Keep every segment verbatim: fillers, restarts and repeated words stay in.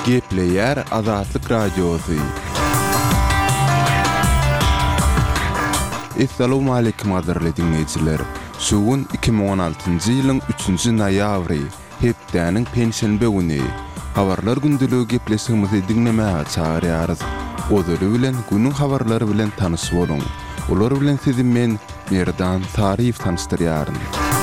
Gepleyer Azatlyk Radiosu. Assalamu alaykum azyr dinleyijiler. Şugun iki bin on altyncy ýylyň üçünji noýabry, hepdäniň pensiýa güni. Habarlar gündüligi gepleşigimizi dinlemäge çagyrýarys. Ozory bilen günüň habarlary bilen tanyş boluň. Olar bilen sizi men Merdan Tarif tanıştırýaryn.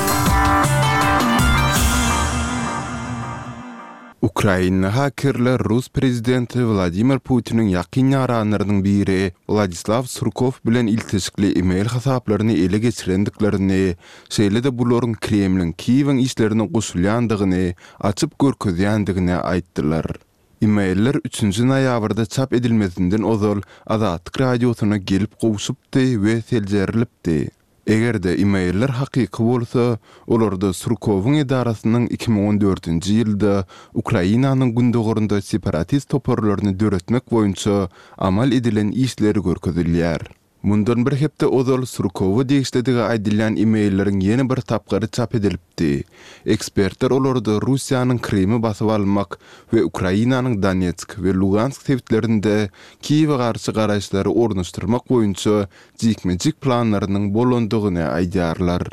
Ukraina hakerler Rus prezidenti Vladimir Putin'in yakın yaranlarının biri Vladislav Surkov bilen iltisikli e-mail hasaplaryny ele geçirendiklerini, şeýle de buların Kremlin Kiýewiň işlerine goşulýandygyny, açyp görkezýändigini aýtdylar. E-mailler üçünji noýabrda çap edilmesinden ozal Azatlyk Radiosyna gelip gowuşupdy we seljerilipdi. Egerde e-mailler hakyky bolsa, olarda Surkowyň edarasynyň iki bin on dörtünji ýylda Ukrainanyň gündogorunda separatist toporlaryny döretmek boýunça amal edilen işleri görkezilýär. Mundan bir hepde ozal Surkowy degişledigi aýdylan e-mailleriň ýeni bir tapgary çap edilipdi. Ekspertler olarda Russiýanyň Krymy basyp almak we Ukrainanyň Donetsk we Lugansk sebitlerinde Kiýewe garşy garaşlary ornaşdyrmak boýunça jikmejik planlarynyň bolandygyny aýdýarlar.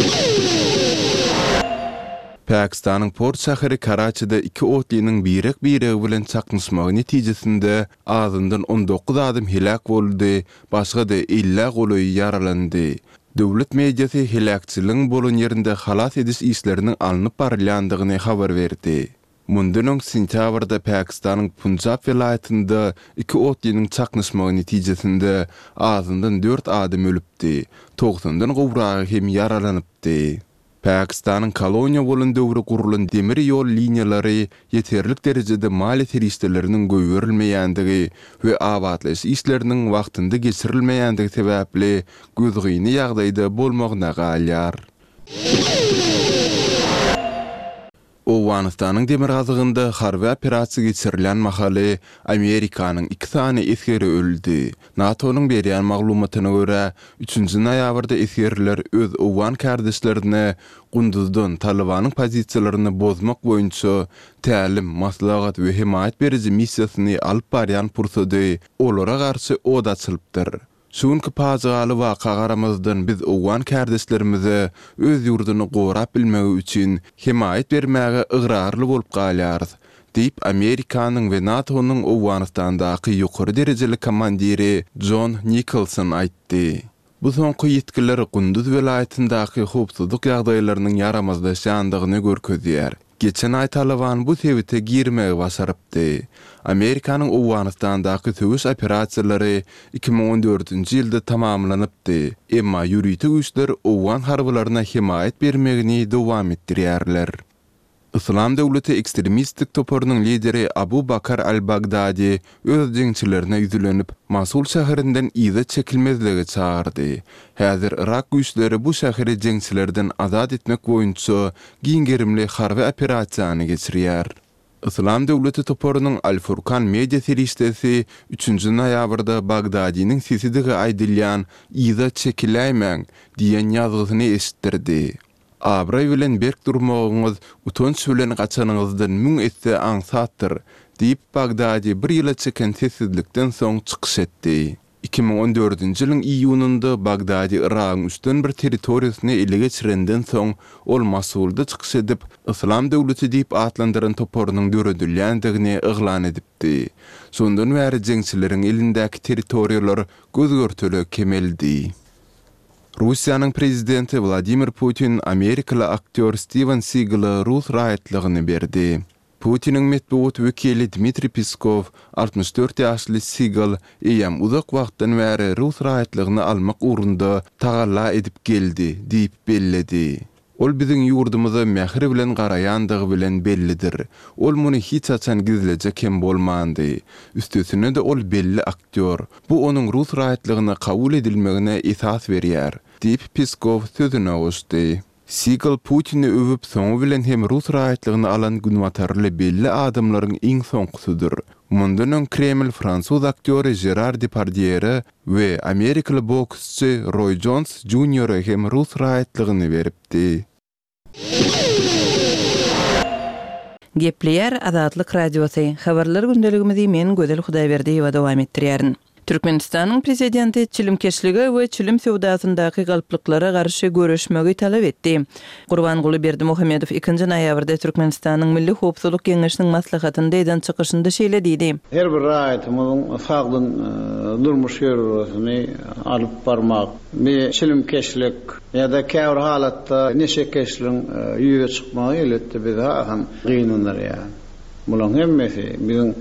Pakistanyň port şäheri Karaçyda iki otlynyň birek biregi bilen çakmışmagy netijesinde azyndan on dokuz adam helak boldy, başga da elli goloy yaralandy. Döwlet mediasy helakçylygyň bolan ýerinde halas ediş işleriniň alınıp barylýandygyny habar berdi. Mundan öň sentýabrda Pakistanyň Punjab vilayatynda iki otlynyň çakmışmagy netijesinde azyndan dört adam ölüpdi, togsondan gowragy hem yaralanypdy. Pakistanyň koloniýa bolan döwri gurulan demir ýol liniýalary ýeterlik derejede mali teristleriniň göýürilmeýändigi we abadlaş işleriniň wagtynda geçirilmeýändigi sebäpli gözgüýni ýagdaýda bolmagyna galýar. Owganistanyň demir gazygynda harby operasiýa geçirilen mahaly Amerikanyň iki tane esgeri öldü. NATO'nyň berýän maglumatyna görä, üçünji noýabrda esgeriler öz Owgan kardeşlerini Gunduzdan Talibanyň pozisiýalaryny bozmak boýunça tälim, maslahat we himayet berici missiýasyny alyp barýan pursady olara garşy od açylypdyr. Şuňky pajaly waka garamazdan biz Owgan kardeşlerimize öz ýurduny gowrap bilmegi üçin himayet bermäge ıgrarly bolup galýarys, diýip Amerikanyň we NATO'nyň Owganistandaky ýokary derejeli komandiri John Nicholson aýtdy. Bu soňky ýetkiler Gunduz vilayatyndaky howpsuzlyk ýagdaýlarynyň yaramazlaşýandygyny görkezýär. Geçen ay Taliban bu sebite girmegi başarypdy. Amerikanyň Owganistandaky töwüş operasiýalary iki bin on dörtünji ýylda tamamlanypdy. Emma ýürüýti güýçler Owgan harbylaryna himayet bermegini dowam etdirýärler. Islam döwleti ekstremistik toporunyň lideri Abu Bakar al-Baghdadi öz jeňçilerine ýüzlenip Mosul şäherinden ýyza çekilmezligi çağırdy. Häzir Irak güýçleri bu şäheri jeňçilerden azat etmek boýunça giňgerimli harby operasiýany geçirýär. Islam döwleti toporunyň Al-Furqan media serişdesi üçünji noýabrda Bagdadiň sesidi aýdylýan ýyza çekiläýmäň diýen ýazgysyny eşitdirdi. Abray bilen berk durmagyňyz utanç bilen gaçanyňyzdan müň etse aňsatdyr, diýip Bagdadi bir ýyla çeken sessizlikden soň çykyş etdi. iki bin on dörtünji ýylyň iýunynda Bagdadi Iragyň üstün bir territoriýasyny ele geçirenden soň ol Mosulda çykyş edip Islam döwleti diýip atlandyran toporunyň döredilýändigini eglan edipdi. Şondan bäri jeňçileriň elindäki territoriýalar gözgörtüli kemeldi. Russiýanyň prezidenti Vladimir Putin Amerikaly aktyor Steven Seagal'a Rus raýatlygyny berdi. Putin'in metbuat wekili Dmitri Peskov altmış dört ýaşly Seagal eýem uzak wagtdan bäri Rus raýatlygyny almak ugrunda tagalla edip geldi diýip belledi. Ol biziň ýurdumyza mähir bilen garaýandygy bilen bellidir. Ol muny hiç açan gizlejek hem bolmandy. Üstesine de ol belli aktyor. Bu onuň Rus raýatlygyna kabul edilmegine esas berýär, diýip Peskov sözüne goşdy. Seagal Putin'i övüp soňu bilen hem Rus raýatlygyny alan günwatarly belli adamlaryň iň soňkusydyr. Mundan öň Kreml Fransuz aktýory Gerard Depardieu we Amerikaly boksçy Roy Jones Junior hem Rus raýatlygyny beripdi. Gepleyer Azatlyk Radiosu. Habarlar gündeligimizi men Gödel Hudaýberdi we dowam etdirýärin. Türkmenistanyň prezidenti çilimkeşligi we çilim sewdasyndaky galpliklara garşy görüşmegi talap etdi. Gurbanguly Berdimuhammedow ikinji noýabrda Türkmenistanyň Milli Howpsuzlyk Geňeşiniň maslahatynda eden çykyşynda şeýle diýdi. Her bir raýatymyň sagdyn durmuş ýöregiňi alyp barmak, bir çilimkeşlik ýa-da käbir halatda neşekeşligiň ýüze çykmagy eletdi bize hem gynanlar ýa. Bulan hemmesi biziň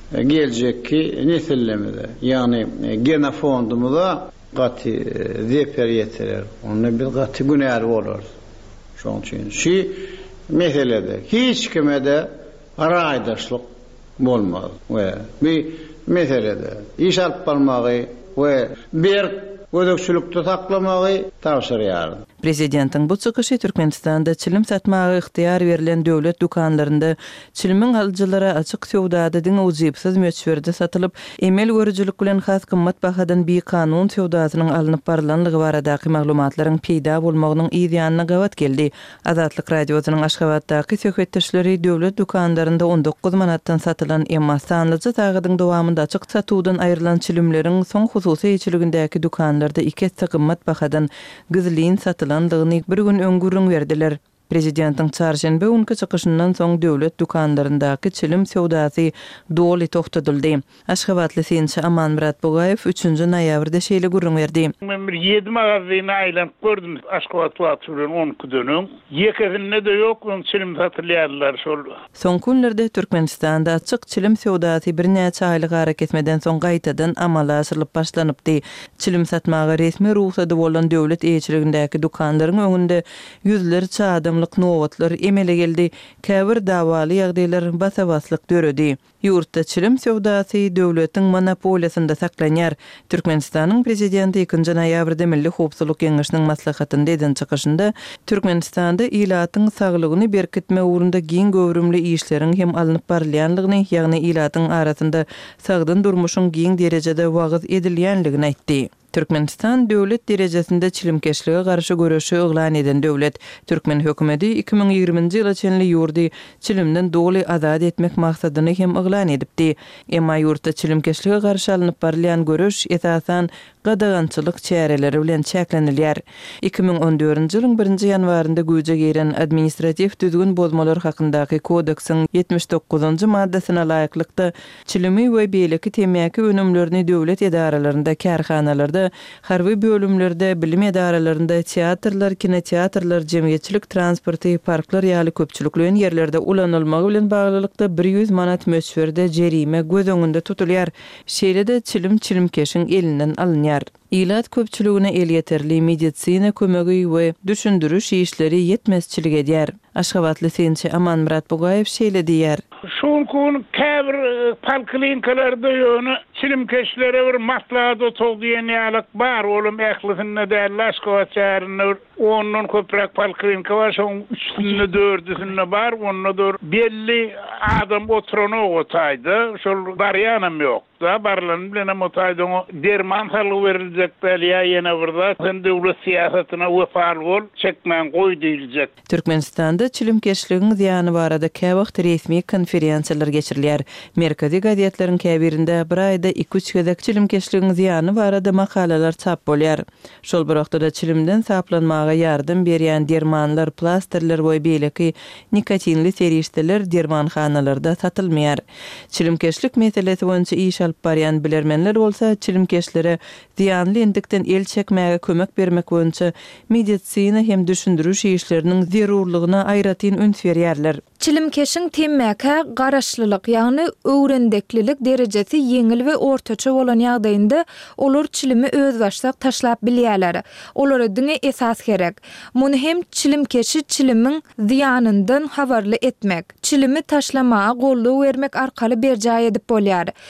gelecekki nesillemede yani genofondumuzda gati zeper yeterer. Onu bir gati günär bolar. Şoň üçin şu meselede hiç kime de araýdaşlyk bolmaz we bir meselede iş alyp barmagy we bir ödökçülükde saklamagy tavsirýar. Prezidentiň bu çykyşy Türkmenistanda çilim satmagy ihtiýar berilen döwlet dukanlarynda çilimiň alyjylara açyk sewdada diň ujypsyz möçberde satylyp, emel görüjülük bilen has kymmat bahadan bir kanun sewdasynyň alınıp barlanlygy baradaky maglumatlaryň peýda bolmagynyň ýa-da gawat geldi. Azatlyk Radiosynyň Aşgabatdaky söhbetdeşleri döwlet dukanlarynda on dokuz manatdan satylan emma sanlyjy tagydyň dowamında açyk satuwdan aýrylan çilimleriň soň hususy eçiligindäki dukanlarda iki kymmat bahadan gyzlyn satylan landygyny bir gün öňgürüň berdiler. Prezidentiň çarşembe günkü çykyşyndan soň döwlet dukanlaryndaky çilim sewdasy doly toktatyldy. Aşgabatly Sençi Amanmurat Bogaýew üçünji noýabrda şeýle gurrun berdi. Men bir ýedi magazyny aýlanyp gördüm Aşgabat wagtynyň on günüň. Ýekisinde de ýok, çilim satylýarlar şol. Soň günlerde Türkmenistanda açyk çilim sewdasy bir näçe aýlyk harak etmeden soň gaýtadan amala aşyryp başlanypdy. Çilim satmagy resmi ruhsat bolan döwlet eýçiligindäki dukanlaryň öňünde ýüzleri çadym nowatlar emele geldi. Käbir dawaly ýagdaýlar basabaslyk döredi. Ýurtda çilim sewdasy döwletiň monopoliýasynda saklanýar. Türkmenistanyň prezidenti ikinji noýabrda Milli Howpsuzlyk Geňeşiniň maslahatynda eden çykyşynda Türkmenistanda ilatyň saglygyny berkitme ugrunda giň göwrümli işleriň hem alınıp barylýanlygyny, ýagny ilatyň arasynda sagdyn durmuşyň giň derejede wagyz edilýänligini aýtdy. Türkmenistan döwlet derejesinde çilimkeşlige garşy görüşi oglan eden döwlet. Türkmen hökümeti iki bin ýygrymynjy ýyla çenli ýurdy çilimden doly azad etmek maksadyny hem oglan edipdi. Emma ýurtda çilimkeşlige garşy alınıp barylýan görüş esasan gadagançylyk çäreleri bilen çäklenilýär. iki bin on dördünji ýylyň birinji ýanwarynda güýje giren administrativ düzgün bozmalar hakyndaky kodeksiň ýetmiş dokuzunjy maddasyna laýyklykda çilimi we beýleki temäki önümlerini döwlet edaralarynda, kärhanalarda, harby bölümlerde, bilim edaralarynda, teatrlar, kinoteatrlar, jemgyýetçilik transporty, parklar ýaly köpçüliklen ýerlerde ulanylmagy bilen baglylykda bir ýüz manat möçberde jerime göz öňünde tutulýar. Şeýle-de çilim çilimkeşiň elinden alınýar. İlat köpçüligine el yeterli medisina kömegi we düşündürüş işleri yetmezçilik edýär. Aşgabatly Sençi Amanmurat Bogaýew şeýle diýär. Şoňkun käbir palklinkalarda ýöne çilimkeşlere bir maslahat otogdiýen ýalyk bar, olum ählisinde däl Aşgabat şäherinde ondan köprek palklinka bar, şoň üçünde dördüsünde bar, onda dur belli adam oturana otaýdy, şol barýanam ýok. Da barlan bilen motaýdyň derman haly veriljek belýa ýene birde sen döwlet siýasatyna wefal bol, çekmän goý diýiljek. Türkmenistanda çilimkeşligiň ziýany barada käwagt resmi konferensiýalar geçirilýär. Merkezi gazetleriň käbirinde bir aýda iki üç gezek çilimkeşligiň ziýany barada makalalar çap bolýar. Şol bir wagtda çilimden saplanmaga ýardym berýän dermanlar, plasterler we beýleki nikotinli serişdeler dermanhanalarda satylmaýar. Çilimkeşlik meselesi boýunça iş alyp barýan bilermenler bolsa çilimkeşlere ziýanly endikden el çekmäge kömek bermek boýunça medisina hem düşündürüş işleriniň zerurlygyna aýratyn üns berýärler. Çilimkeşiň temmäke garaşlylyk ýagny öwrendeklilik derejesi ýeňil we ortaça bolan ýagdaýynda olar çilimi öz başda taşlap bilýärler. Olara diňe esas gerek. Muny hem çilimkeşi çilimiň ziýanyndan habarly etmek, çilimi taşlamaga golluw bermek arkaly berjäy edip bolýar. Çilim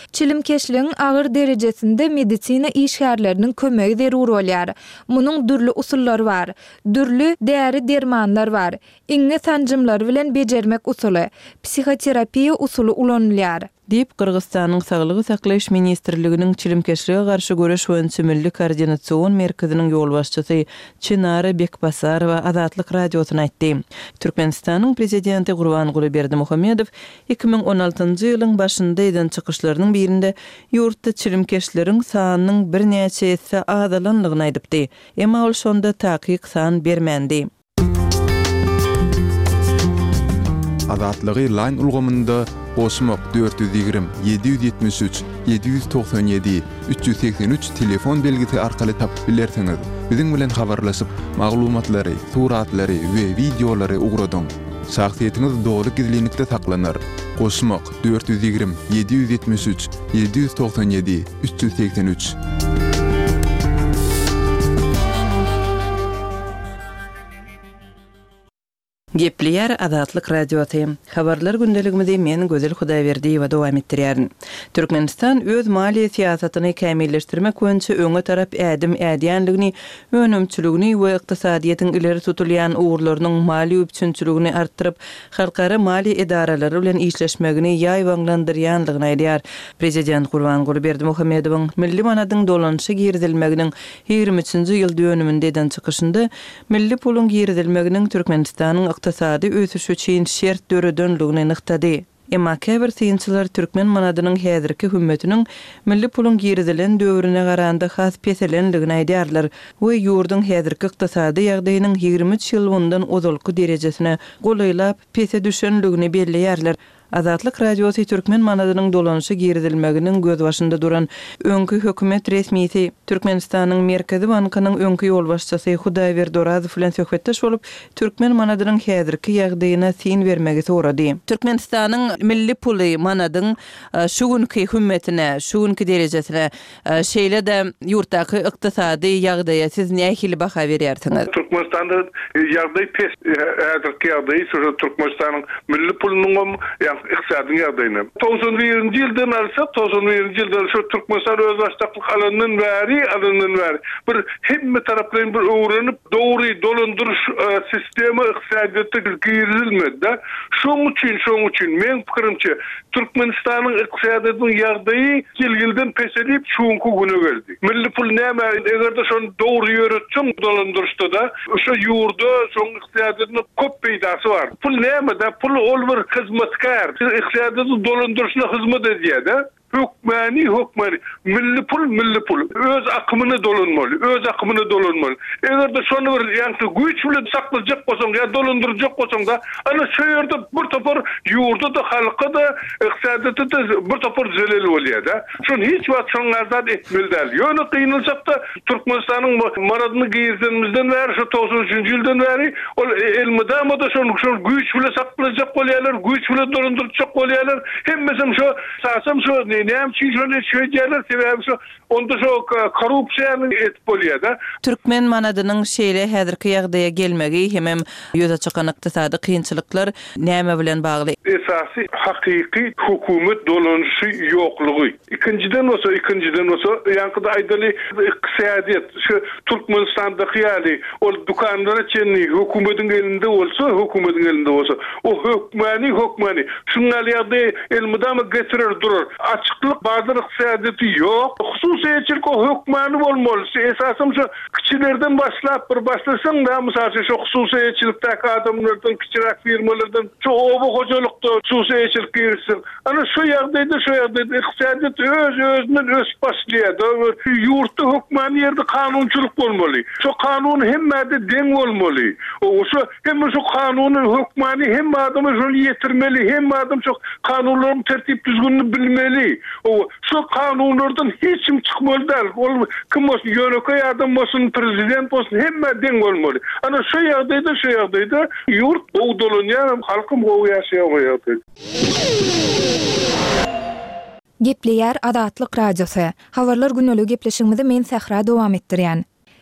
çilimkeşliğin ağır derejesinde medisina işgärleriniň kömegi zerur bolýar. Munyň dürli usullary bar, dürli däri dermanlar bar. Iňňe sanjymlar bilen bejermek usuly, psihoterapiýa usuly ulanylýar. Diýip Kyrgyzstanyň Saglygy saklaýyş ministrliginiň çilimkeşlige garşy göreş we sümilli koordinasiýon merkeziniň ýolbaşçysy Çynara Bekbasarowa Azatlyk radiosyna aýtdy. Türkmenistanyň prezidenti Gurbanguly Berdimuhammedow iki ming on altynjy ýylyň başynda eden çykyşlarynyň birinde ýurtda çilimkeşleriň sanynyň bir näçe esse azalanlygyny aýdypdy. Emma ol şonda takyk san bermendi. Azatlygy line ulgamynda Osmok dört yüz yirmi yedi yüz yetmiş üç yedi yüz doksan yedi üç yüz seksen üç telefon belgisi arkaly tapyp bilersiňiz. Biziň bilen habarlaşyp maglumatlary, suratlary we videolary ugradyň. Şahsiýetiniz dogry gizlilikde saklanır. Osmok dört yüz yirmi yedi yüz yetmiş üç yedi yüz doksan yedi üç yüz seksen üç. Gepleýär Azatlyk radiosy. Habarlar gündeligimizde men Gözel Hudaýberdiýewa dowam etdirýär. Türkmenistan öz maliýe siýasatyny kämilleşdirmek boýunça öňe tarap ädim ädýänligini, önümçiligini we ykdysadyýetyň ileri tutulýan uğurlarynyň mali üçünçiligini artdyryp, halkara maliýe edaralary bilen işleşmegini ýaýwanglandyrýanlygyny aýdýar. Prezident Gurbanguly Berdimuhammedowyň milli manadyň dolanşy girdilmeginiň ýigirmi üçünçi ýyl dönüminde eden çykyşynda milli puluň girdilmeginiň Türkmenistanyň ykdysady ösüşi üçin şert döredönligini nyktady. Emma käbir synçylar türkmen manadynyň häzirki hümmetiniň milli puluň girdilen döwrüne garanda has peselenligini aýdýarlar we ýurdun häzirki ykdysady ýagdaýynyň ýigirmi üç ýyl bundan ozalky derejesine golaýlap pese düşenligini belleýärler. Azatlyk radiosy türkmen manadynyň dolanşy girdilmeginiň göz başynda duran öňkü hökümet resmiýeti Türkmenistanyň Merkezi Bankynyň öňkü ýolbaşçysy Hudaýberdi Orazow bilen söhbetdeş bolup türkmen manadynyň häzirki ýagdaýyna syn bermegi sorady. Türkmenistanyň milli puly manadyň şu günkü hümmetine, şu günkü derejesine şeýle de ýurtdaky ykdysady ýagdaýa siz nähili baha berýärsiňiz? Türkmenistanda ýagdaý pes, häzirki ýagdaý şu Türkmenistanyň milli pulynyň iqtisadi ýagdaýyna. doksan birinji ýyldan alsak, doksan birinji ýyldan şu Türkmenistan öz başlyklyk alanynyň bäri, alanynyň bäri bir hemme tarapdan bir öwrenip dogry dolandyryş sistemi iqtisadiýatda girilmedi. Şoň üçin, şoň üçin men pikirimçe Türkmenistanyň iqtisadiýatynyň ýagdaýy ýyl-ýyldan peselip şoňky güne geldi. Milli pul näme? Egerde şonu dogry ýöretseň dolandyrışda da şu ýurda şoň iqtisadiýatynyň köp peýdasy bar. Pul näme da? Pul ol bir hyzmatkar. İqtisadiýaty dolandyryşyna hyzmat edýär. Hükmani, hükmani. Milli pul, milli pul. Öz akımını dolanmalı, öz akımını dolanmalı. Eğer de şonu bir yankı güç bile saklayacak bolsaň, ya dolandıracak bolsaň da, ana şu yerde bir topar yurda da, halka da, iqtisadiýatda da bir topar zelil bolýar da. Şonu hiç wagt şonu azat etmeli däl. Ýöne kynalsak da Türkmenistanyň maradyny giýizdenimizden bäri, şu doksan üçünçi ýyldan bäri, ol elmidama da şonu şonu güç bile saklayacak bolýarlar, güç bile dolandyracak bolýarlar. Hemmesem şu sasam şu näme üçin şonu şöýdýärler, sebäbi şu onda şu korrupsiýany etip bolýar da. Türkmen manadynyň şeýle häzirki ýagdaýa gelmegi hemem ýöze çykan ykdysady kynçylyklar näme bilen bagly? Esasy hakyky hökümet dolanşy ýoklugy. İkinciden bolsa, ikinciden bolsa, ýankyda aýdaly iqtisadiýat şu Türkmenistandaky ýaly ol dukanlara çenli hökümetiň elinde bolsa, hökümetiň elinde bolsa, o hökmani hökmani şuňa ýagdaý elmidama getirir durur. Açıklık bazı iqtisadiýaty ýok. Hususiýetçilik o hökmani bolmaly. Esasym şu kiçilerden başlap bir başlasaň da, mysal şu hususiýetçilikdäki adamlardan, kiçirek firmalardan, şu oba hojalykda hususiýetçilik girsin. Ana şu ýagdaýda, şu ýagdaýda iqtisadiýat öz özünden ösüp başlaýar. Ýurtda hökmani ýerde kanunçylyk bolmaly. Şu kanun hemmede deň bolmaly. O şu hem şu kanuny hökmani hem adamy şunu ýetirmeli, hem adam şu kanunlaryň tertip düzgünlüğünü bilmeli. O şu kanunlardan hiç kim çıkmalı däl. Ol kim bolsun, ýöneköý adam bolsun, prezident bolsun, hemme deň bolmaly. Ana şu ýagdaýda, şu ýagdaýda ýurt o dolanýar, halkym o ýaşaýar. Gepleýär Azatlyk radiosy. Habarlar günlük gepleşigimizi men Sahra dowam etdirýän.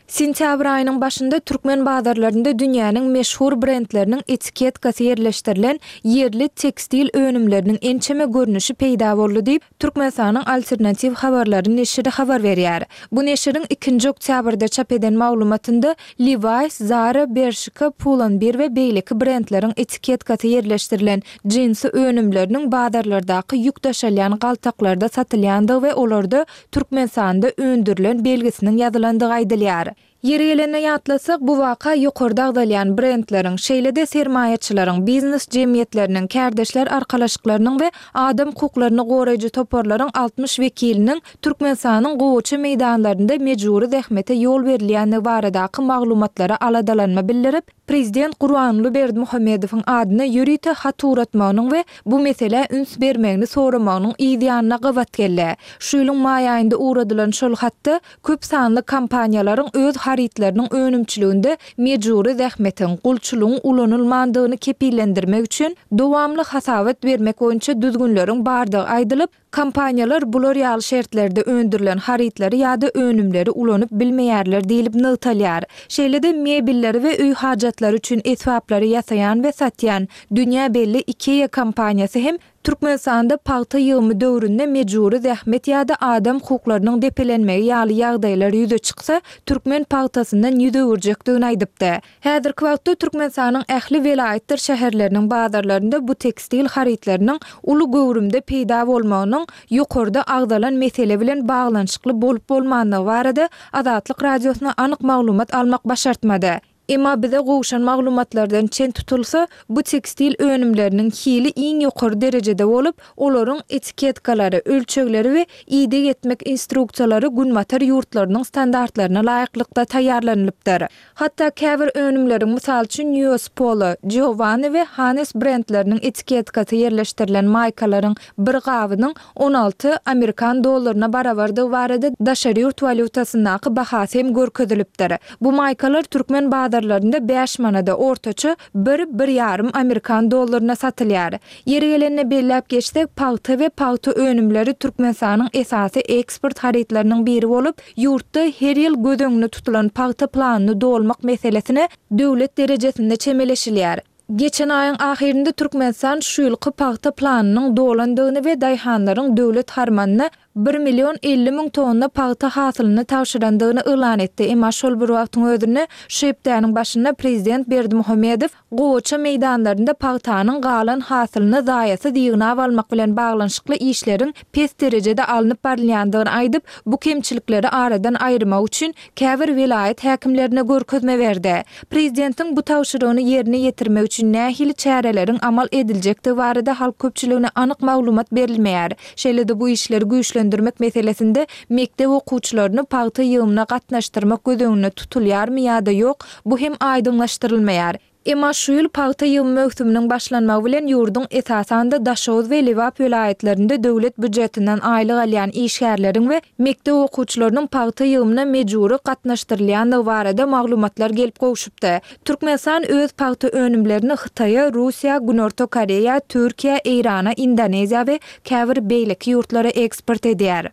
Sentябr ayının başında Türkmen bazarlarında dünýäniň meşhur brendleriniň etiketkasy ýerleşdirilen yerli tekstil önümleriniň ençeme görnüşi peýda boldy diýip Türkmenistanyň alternativ habarlary neşri habar berýär. Bu neşriň ikinji oktýabrda çap eden maglumatynda Levi's, Zara, Bershka, Pull&Bear we beýleki brendleriň etiketkasy ýerleşdirilen jinsy önümleriniň bazarlardaky ýük taşalýan galtaklarda satylýandygy we olarda Türkmenistanda öndürilen belgisiniň ýazylandygy aýdylýar. Ýeri gelene ýatlasak, bu waka ýokarda agdalýan brendleriň, şeýle-de sermaýetçileriň, biznes jemgyýetleriniň, kärdeşler arkalaşyklarynyň we adam hukuklaryny goraýjy toporlaryň altmış wekiliniň Türkmenistanyň gowçy meýdanlarynda mejburi zähmete ýol berilýäni baradaky maglumatlara aladalanma bildirip, Prezident Gurbanuly Berdimuhammedowyň adyna ýürite hat uratmagynyň we bu mesele üns bermegini soramagynyň ýa-da gawat geldi. Şu ýylyň maý aýynda uradylan şol hatda köp sanly kampaniýalaryň öz haritleriniň önümçiliginde mejburi zähmetin, gulçulugyň ulanylmandygyny kepillendirmek üçin dowamly hasawat bermek boýunça düzgünleriň bardygy aýdylyp, kampaniýalar bular ýaly şertlerde öndürilen haritleri ýa-da önümleri ulanyp bilmeýärler diýilip nytalýar. Şeýle-de mebilleri we öý hajatlary üçin etwaplary ýasaýan we satýan dünýä belli IKEA kampaniýasy hem Türkmenistanda paýta ýygymy döwründe mejburi zähmet ýa-da adam hukuklarynyň depelenmegi ýaly ýagdaýlar ýüze çyksa, türkmen paýtasyndan ýüze urjekdigini aýdypdy. Häzirki wagtda Türkmenistanyň ähli welaýetler şäherleriniň bazarlarynda bu tekstil haritleriniň uly göwrümde peýda bolmagynyň ýokarda agdalan mesele bilen baglanyşykly bolup bolmandygy barada Azatlyk radiosyna anyk maglumat almak başartmady. Emma bize gowşan maglumatlardan çen tutulsa, bu tekstil önümlerinin hili iň ýokary derejede bolup, olaryň etiketkalary, ölçegleri we ide etmek instruksiýalary günmatar ýurtlarynyň standartlaryna laýyklykda taýýarlanylypdyr. Hatda käbir önümleriň mysal üçin U S Polo, Giovanni we Hanes brendleriniň etiketkasy ýerleşdirilen maýkalaryň bir gabynyň on alty Amerikan dollaryna barabardy barada daşary ýurt valutasyndaky bahasy hem görkezilipdir. Bu maýkalar türkmen bazarlarında beş manada ortaça bir bir yarım Amerikan dollaryna satylýar. Ýeri gelene belläp geçsek, paýta we paýta önümleri Türkmenistanyň esasy eksport haritlarynyň biri bolup, ýurtda her ýyl gödöňüne tutulan paýta planyny dolmak meselesine döwlet derejesinde çemeleşilýär. Geçen ayın ahirinde Türkmenistan şu ýylky paýta planynyň dolandygyny we daýhanlaryň döwlet harmanyna bir milyon elli min tonna paýta hasylyny tawşyrandygyny elan etdi. Emma şol bir wagtyň özünde şu ýylyň başynda Prezident Berdimuhammedow gowçy meýdanlarynda paýtanyň galan hasylyny zaýasy diýgini almak bilen baglanyşykly işleriň pes derejede alınıp barylýandygyny aýdyp, bu kemçilikleri aradan aýyrmak üçin käbir welaýet häkimlerine görkezme berdi. Prezidentiň bu tawşyrygyny ýerine ýetirmek üçin nähili çäreleriň amal ediljekdi barada halk köpçiligine anyk maglumat berilmeýär. Şeýle-de bu işleri güýçlendirmek döndürmek meselesinde mektep okuwçylaryny paýta ýygyna gatnaşdyrmak gödöňüne tutulýarmy ýa-da ýok, bu hem aýdynlaşdyrylmaýar. Emma şu ýyl paýta ýygy möhsüminiň başlanmagy bilen ýurduň esasanda Daşoz we Lewap welaýetlerinde döwlet büdjetinden aýlyk alýan işgärleriň we mektep okuwçylarynyň paýta ýygyna mejburi gatnaşdyrylýandygy barada maglumatlar gelip gowşupdy. Türkmenistan öz paýta önümlerini Hytaýa, Russiýa, Günorta Koreýa, Türkiýa, Irana, Indoneziýa we käbir beýleki ýurtlara eksport edýär.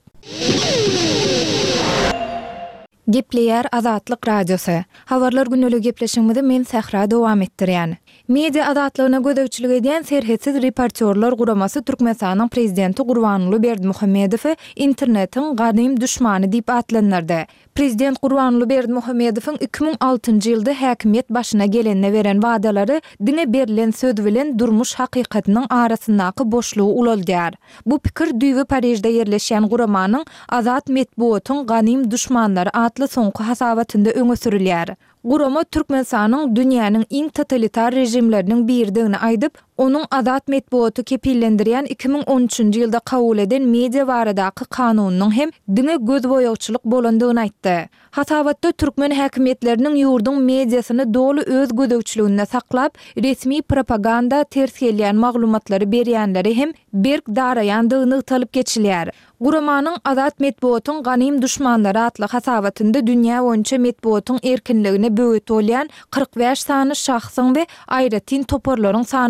Gepleýär Azatlyk radiosu. Habarlar günlük gepleşigimizde men Sahra dowam etdirýän. Media azatlygyna gödäwçilik edýän serhetsiz reportyorlar guramasy Türkmenistanyň prezidenti Gurbanuly Berdimuhammedowy internetiň gadym düşmany diýip atlanyrdy. Prezident Gurbanuly Berdimuhammedowyň iki ming altynjy ýylda häkimiýet başyna gelende beren wagdalary diňe berilen söz bilen durmuş hakykatynyň arasyndaky boşlugy ulaldyar. Bu pikir düýbi Parijde ýerleşýän Guramanyň Azat Metbuatyň gadym düşmanlary atly soňky hasawatynda öňe sürilýär. Gurama Türkmenistanyň dünýäniň iň totalitar rejimleriniň birdigini aýdyp, onun Azat Metbuaty kepillendirýän iki ming on üçinji ýylda kabul eden media baradaky kanunyň hem diňe göz boýagçylyk bolandygyny aýtdy. Hasawatda türkmen häkimetleriniň ýurduň mediasyny dolu öz gödäwçiliginde saklap, resmi propaganda ters gelýän maglumatlary berýänleri hem berk daraýandygyny ýytalyp geçilýär. Guramanyň Azat Metbuatyň ganym düşmanlary atly hasawatynda dünýä boýunça metbuatyň erkinligine böwet bolýan kırk beş sany şahsyň we aýratyn toporlaryň sanawy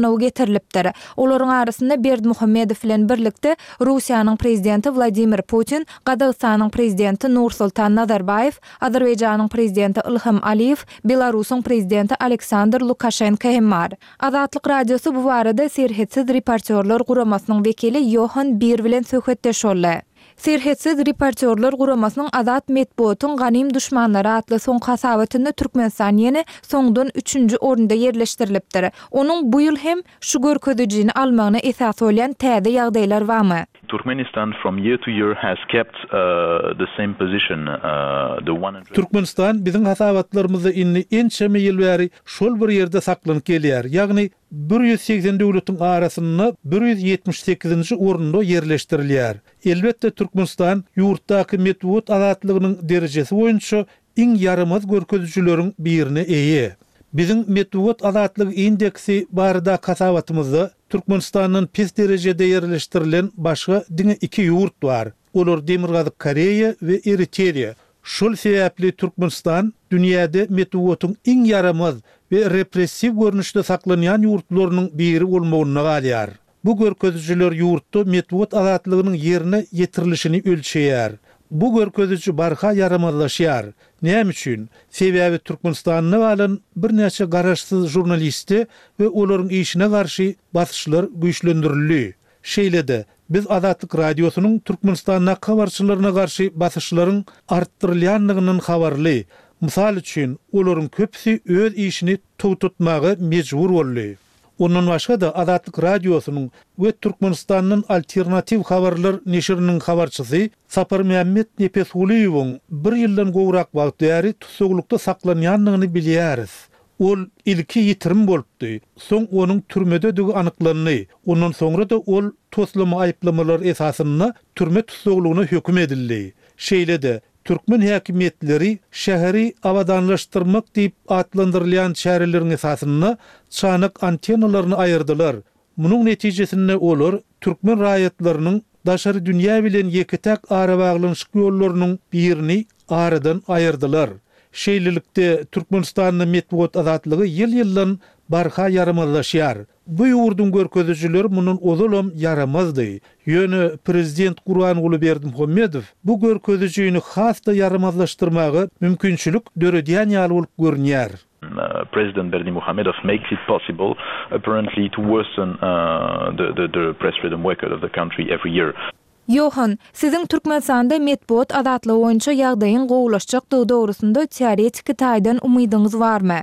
getirilipdir. Olaryň arasynda Berdimuhammedow bilen birlikde Russiýanyň prezidenti Vladimir Putin, Gazagystanyň prezidenti Nursultan Nazarbayew, Azerbaýjanyň prezidenti Ilham Aliyew, Belarusyň prezidenti Aleksandr Lukashenko hem bar. Azatlyk radiosu bu barada serhetsiz reportyorlar guramasynyň wekili Johan Bir bilen söhbetdeş boldy. Serhetsiz reportyorlar guramasynyň Azat Medbuatyň Ganym düşmanlary atly soň hasabatynda Türkmenistan ýene soňdan üçünji orunda yerleşdirilipdir. Onuň bu ýyl hem şu görkezijini almagyna esas bolýan täze ýagdaýlar barmy? Turkmenistan from year to year has kept uh, the same position. Uh, the one Türkmenistan biziň hasabatlarymyzda inni ençeme ýyl bäri şol bir ýerde saklanyp gelýär. Ýagny bir yüz seksen döwletiň arasynda bir yüz yetmiş sekizinji orunda yerleşdirilýär. Elbetde Türkmenistan ýurtdaky medeniýet azatlygynyň derejesi boýunça iň ýaramaz görkezijileriň birine eýe. Biziň medeniýet azatlygy indeksi barada hasabatymyzda Türkmenistanyň pes derejede yerleşdirilen başga diňe iki ýurt bar. Olar Demirgazyk Koreýa we Eritreýa. Şol sebäpli Türkmenistan dünýäde medeniýetiň iň ýaramaz we repressiw görnüşde saklanýan ýurtlarynyň biri bolmagyna galýar. Bu görkezijiler ýurtda medeniýet azatlygynyň ýerine ýetirilişini ölçeýär. Bu görkeziji barha yaramazlaşýar. Näme üçin? Sebäbi Türkmenistanyň balan bir näçe garaşsyz jurnalisti we olaryň işine garşy basyşlar güýçlendirildi. Şeýlede biz Azatlyk radiosynyň Türkmenistanyň habarçylaryna garşy basyşlaryň artdyrylýanlygynyň habarly. Mysal üçin olaryň köpsi öz işini tutmagy mejbur boldy. Ondan başga da Azatlyk radiosynyň we Türkmenistanyň alternativ habarlar neşiriniň habarçysy Sapar Mehmet Nepesguliýewiň bir ýyldan gowrak wagt bäri tutsaglykda saklanýanlygyny bilýäris. Ol ilki ýitirim bolupdy. Soň onuň türmedegi anyklandy. Ondan soňra da ol toslama aýplamalar esasynda türme tutsaglygyna höküm edildi. Şeýlede Türkmen häkimetleri şäheri awadanlaşdyrmak diýip atlandyrylýan şäherleriň esasynda çanak antennalaryny aýyrdylar. Munyň netijesinde olar Türkmen raýatlarynyň daşary dünýä bilen ýeketek ara baglanyşyk ýollarynyň birini aradan aýyrdylar. Şeýlelikde Türkmenistanyň medeniýet azatlygy ýyl-ýyldan barha yaramazlaşýar. Bu ýurdun görkezijileri munun ozalam yaramazdy. Ýöne prezident Gurbanuly Berdimuhammedow bu görkezijini hasda yaramazlaşdyrmagy mümkinçilik döredýän ýaly bolup görünýär. Uh, President Berdimuhammedow makes it possible apparently to worsen uh, the, the, the press freedom record of the country every year. Johan, siziň Türkmenistanda medeniýet azatlygy boýunça ýagdaýyň gowulaşjakdygy dogrusunda teoretik taýdan umydyňyz barmy?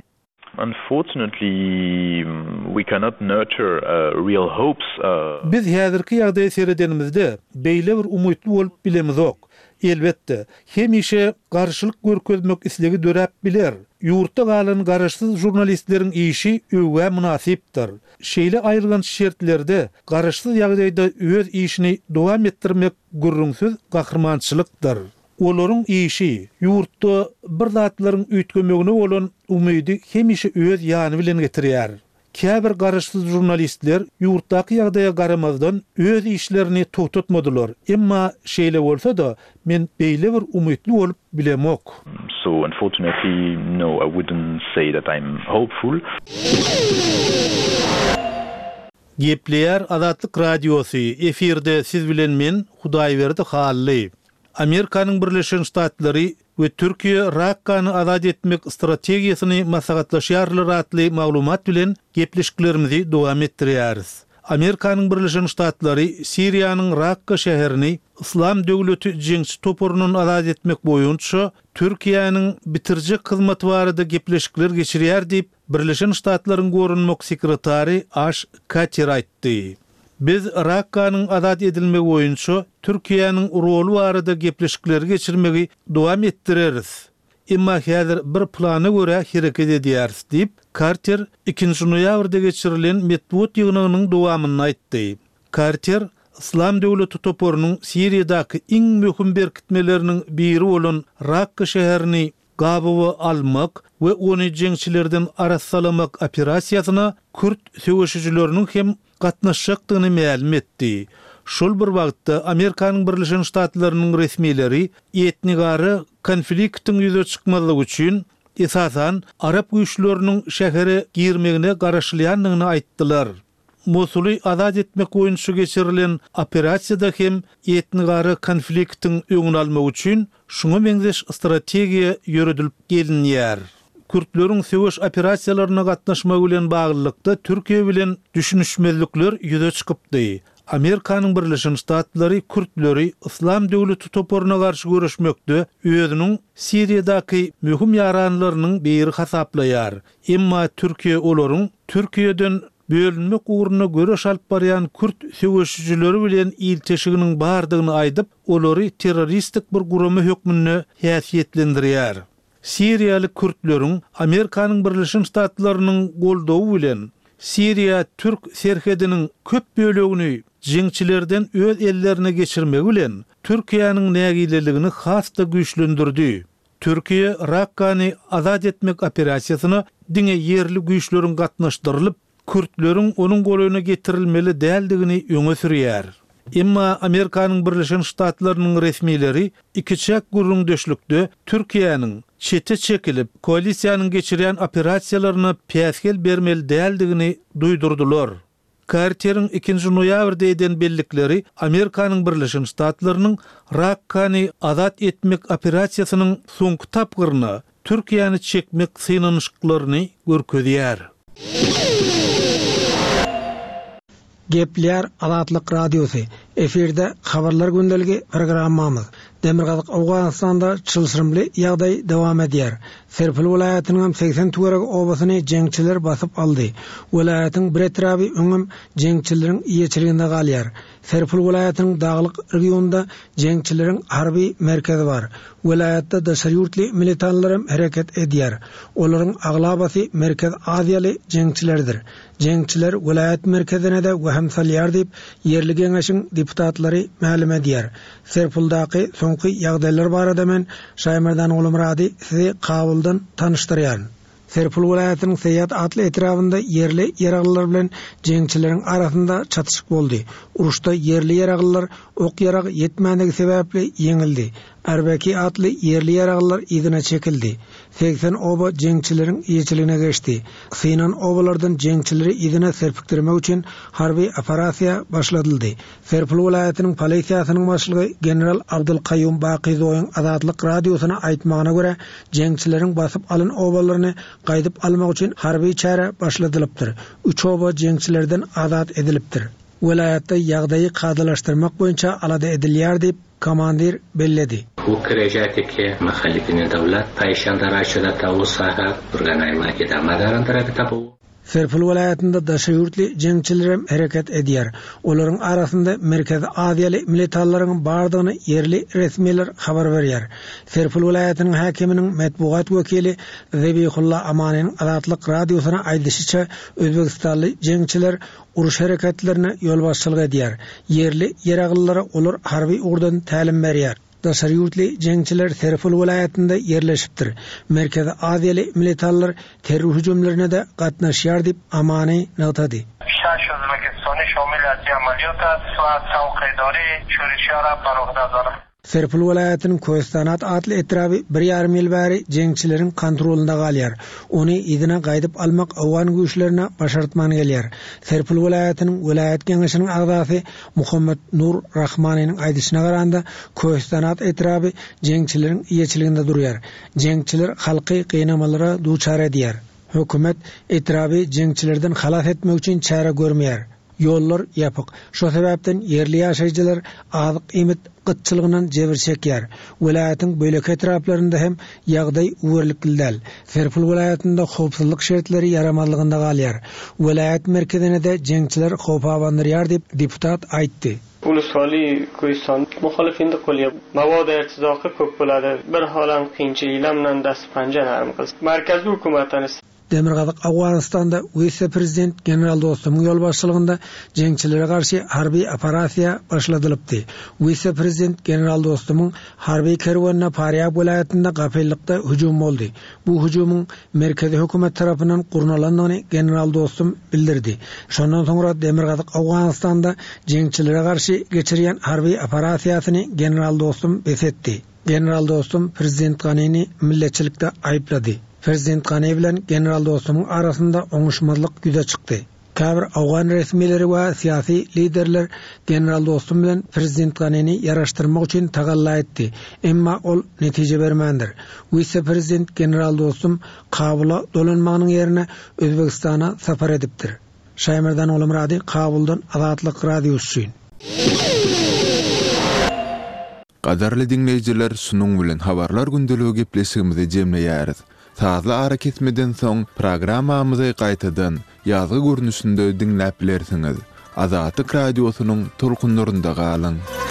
Unfortunately, we cannot nurture uh, real hopes. Uh... Biz häzirki ýagdaýy seredenimizde beýle bir umytly bolup bilemizok. Elbetde, hemişe garşylyk görkezmek islegi dörep biler. Ýurtda galan garaşsyz jurnalistleriň işi öwä münasipdir. Şeýle aýrylgan şertlerde garaşsyz ýagdaýda öz işini dowam etdirmek gürrüňsiz gahrmançylykdyr. Olaryň işi ýurtda bir zatlaryň üýtgemegine bolan umydy hemişe öz ýany bilen getirýär. Käbir garaşsyz jurnalistler ýurtdaky ýagdaýa garamazdan öz işlerini tututmadylar. Emma şeýle bolsa da men beýle bir umytly bolup bilemok. So unfortunately, no, I wouldn't say that I'm hopeful. Gepleýär Azatlyk radiosu efirde siz bilen men Hudaýberdi Hally. Amerikanyň Birleşen Ştatlary we Türkiýe Rakkany azat etmek strategiýasyny maslahatlaşýarlar atly maglumat bilen gepleşiklerimizi dowam etdirýäris. Amerikanyň Birleşen Ştatlary Siriýanyň Rakka şäherini Islam döwleti jeňçi topurunyň azat etmek boýunça Türkiýanyň bitirjek hyzmaty barada gepleşikler geçirýär diýip Birleşen Ştatlaryň görünmek sekretary Ash Carter aýtdy. Biz Rakkanyň azat edilmegi boýunça Türkiýanyň rolu barada gepleşikler geçirmegi dowam etdireriz. Emma häzir bir plana görä hereket edýäris diýip Carter ikinji noýabrda geçirilen medeniýet ýygynynyň dowamyny aýtdy. Carter Islam döwleti topurunyň Siriýadaky iň möhüm berkitmeleriniň biri bolan Rakka şäherini gabawy almak we ony jeňçilerden arassalamak operasiýasyna Kürt söwüşçileriniň hem gatnaşjakdygyny ma'lum etdi. Şol bir wagtda Amerikanyň Birleşen Ştatlarynyň resmiýetleri etnigary konfliktiň ýüze çykmalygy üçin esasan Arap güýçleriniň şähere girmegine garaşlýanlygyny aýtdylar. Mosul'u azat etmek boýunça geçirilen operasiýada hem etnigary konfliktiň öňüni almak üçin şuňa benzeş strategiýa ýörüdilip gelinýär. Kürtleriň söwüş operasiýalaryna gatnaşmagy bilen baglykda Türkiýe bilen düşünüşmezlikler ýüze çykypdy. Amerikanyň Birleşen Ştatlary Kürtleri İslam döwleti toporuna garşy görüşmekde özüniň Siriýadaky möhüm ýaranlarynyň biri hasaplaýar. Emma Türkiýe olaryň Türkiýeden bölünmek uğruna görüş alyp barýan Kürt söwüşçüleri bilen ilteşiginiň bardygyny aýdyp, olary terroristik bir guramy hökmüne häsiýetlendirýär. Siriýaly Kürtleriň Amerikanyň Birleşen Ştatlarynyň goldawy bilen Siriýa Türk serhediniň köp bölegini jeňçilerden öz ellerine geçirmek bilen Türkiýanyň nägileligini hasda güýçlendirdi. Türkiýe Rakkany azat etmek operasiýasyna diňe yerli güýçleriň gatnaşdyrylyp, Kürtleriň onuň golaryna getirilmeli däldigini öňe sürýär. Emma Amerikanyň Birleşen Ştatlarynyň resmileri iki-çek gurrundeşlikde Türkiýanyň çete çekilip koalisiýanyň geçirýän operasiýalaryna päsgel bermeli däldigini duýdurdular. Carter'in ikinci noýabrda eden bellikleri Amerikanyň Birleşen Ştatlarynyň Rakkany azat etmek operasiýasynyň soňky tapgyryna Türkiýany çekmek synanyşyklaryny görkezýär. Gepler Azatlyk Radiosu. Eferde habarlar gündeligi programmamız. Demirgazyk Awganistanda çylşyrymly ýagdaý dowam edýär. Serpil welaýatynyň seksen töwerek obasyny jeňçiler basyp aldy. Welaýatyň bir etraby öňüm jeňçileriň ýeçiliginde galýar. Serpil welaýatynyň daglyk regionunda jeňçileriň harby merkezi bar. Welaýatda daşary ýurtly militanlar hem hereket edýär. Olaryň aglabasy Merkez Aziýaly jeňçilerdir. Jeňçiler welaýat merkezine de wehem salýar diýip ýerli geňeşiň deputatlary ma'lum edýär. Serpildaky soňky ýagdaýlar barada men Şaýmerdan Ulumrady sizi kabuldan tanıştyrýan. Serpil welaýatynyň Seýat atly etrafynda yerli ýaraglylar bilen jeňçileriň arasynda çatışyk boldy. Uruşda yerli ýaraglylar ok ýarag ýetmänligi sebäpli ýeňildi. Erbeki atly yerli ýaraglylar ýygyna çekildi. seksen oba jeňçileriň ýeçiligine geçdi. Synan obalardan jeňçileri ýygyna serpikdirmek üçin harby operasiýa başladyldy. Serpil welaýatynyň polisiýasynyň başlygy general Abdulkayyum Baqizowyň Azatlyk Radiosyna aýtmagyna görä, jeňçileriň basyp alan obalaryny gaýdyp almak üçin harby çara başladylypdyr. Üç oba jeňçilerden azat edilipdir. Welaýatda ýagdaýy kadalaşdyrmak boýunça alada edilýär diýip komandir belledi. وكرجاتك مخالفين الدولة فايشان دراشة تاوصاها برغانايما كده مدارن tarafı tabu. Serpil welaýatynda daşary ýurtly jeňçiler hem hereket edýär. Olaryň arasynda Merkez Aziýaly militanlaryň bardygyny yerli resmiler habar berýär. Serpil welaýatynyň hakiminiň medbugat wekili Zebihullah Amanyň Azatlyk Radiosyna aýdyşyça Özbekistanly jeňçiler uruş hareketlerine ýol başçylyk edýär. Yerli ýaraglylara olar harby ugurdan tälim berýär. Daşary ýurtly jeňçiler Serpil welaýatynda ýerleşipdir. Merkez Aziýaly militanlar terror hüjümlerine de gatnaşýar diýip Amany notady. شش ازبکستانی شامل از این عملیات است و څوکیداری شورشی را بر عهده دارد. Serpil welaýatynyň Kostanat atly etraby bir ýarym ýyl bäri jeňçileriň kontrolunda galýar. Ony ýygyna gaýdyp almak awgan güýçlerine başartman gelýär. Serpil welaýatynyň welaýat geňeşiniň agdasy Muhammed Nur Rahmanyň aýdyşyna garanda Kostanat etraby jeňçileriň ýeçiliginde durýar. Jeňçiler halky gynamalara duçar edýär. Hökümet etraby jeňçilerden halas etmek üçin çara görmeýär. Yollar yapık. Şu sebäpden yerli ýaşaýjylar azyk imet gıtçylygynyň jebir çekýär. Welaýatyň bölek etraplarynda hem ýagdaý uwerlikdäl. Serpil welaýatynda howpsuzlyk şertleri ýaramazlygynda galýar. Welaýat merkezine de jeňçiler howp awandyrýar diýip deputat aýtdy. Uluswali Koystan muhalifinde kolýar. Mawada irtizaky köp bolady. Bir halan kynçylyk bilen dast panja näme kız. Merkezli hökümetden Demirgazyk Awganistanda vice prezident general dostumyň ýol başçylygynda jeňçilere garşy harby operasiýa başladylypdy. Vice prezident general dostumyň harby kerwanyna Faryab welaýatynda gapylykda hüjüm boldy. Bu hüjümüň merkezi hökümet tarapyndan gurnalandygyny general dostum bildirdi. Şondan soňra Demirgazyk Awganistanda jeňçilere garşy geçirýän harby operasiýasyny general dostum besetdi. General dostum prezident Ganyny milletçilikde aýplady. Prezident Gany bilen general dostumyň arasynda oňuşmazlyk ýüze çykdy. Käbir Awgan resmileri we siyasi liderler general dostum bilen prezident Ganeni yaraşdyrmak üçin tagalla etdi. Emma ol netije bermendir. Vice prezident general dostum Kabulla dolanmagynyň ýerine Özbekistana sapar edipdir. Şaýmerdan Olam Radi, Kabuldan Azatlyk radiosu üçin. Gadarly dinleýijiler, şunuň bilen habarlar gündeligi gepleşigimizi jemleýäris. Tazla ara ketmeden soň programmamyzy gaýtadan ýazgy görnüşinde dinläp bilersiňiz. Azatlyk radiosynyň tolkunlarynda galyň.